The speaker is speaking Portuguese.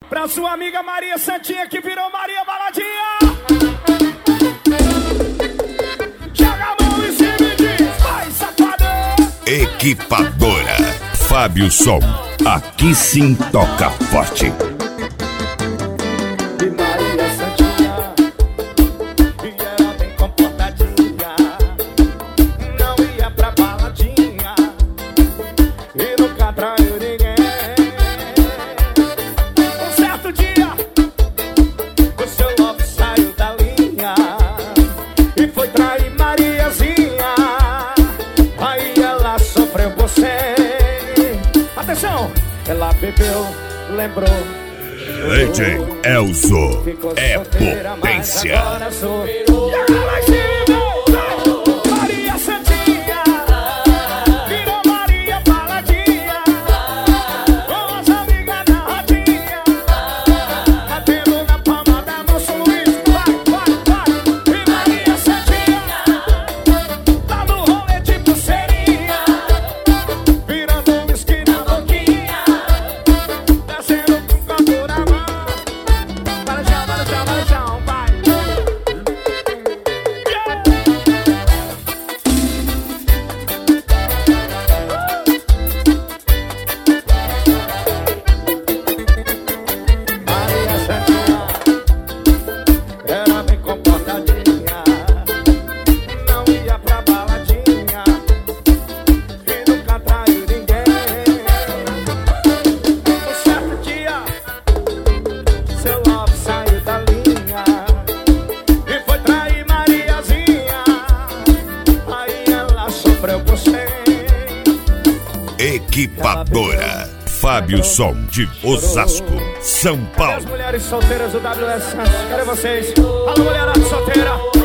Pra sua amiga Maria Santinha que virou Maria Baladinha. Joga a mão em cima e diz: vai, safadão. Equipadora Fábio Som. Aqui sim toca forte. E Maria Santinha, e era bem comportadinha, não ia pra baladinha e nunca traiu ninguém. Um certo dia, o seu love saiu da linha e foi trair Mariazinha. Aí ela sofreu você. Atenção! Ela bebeu, lembrou. DJ Elzo é potência. Maria Santinha virou Maria Baladinha, com as amigas na rodinha, batendo na palma da mão. São Luís, vai, vai, vai. E Maria Santinha tá no rolê de pulseirinha, virando um whisky na boquinha, descendo com o copo na mão. Vai, vai, vai, vai, vai. Maria Santinha era bem comportadinha, não ia pra baladinha e nunca traiu ninguém. Um certo dia, seu love saiu da linha e foi trair Mariazinha. Aí ela sofreu por cem. Equipadora Fábio Som de Osasco, São Cadê as Paulo. mulheres solteiras do WS Santos? Cadê vocês? Alô, mulherada solteira.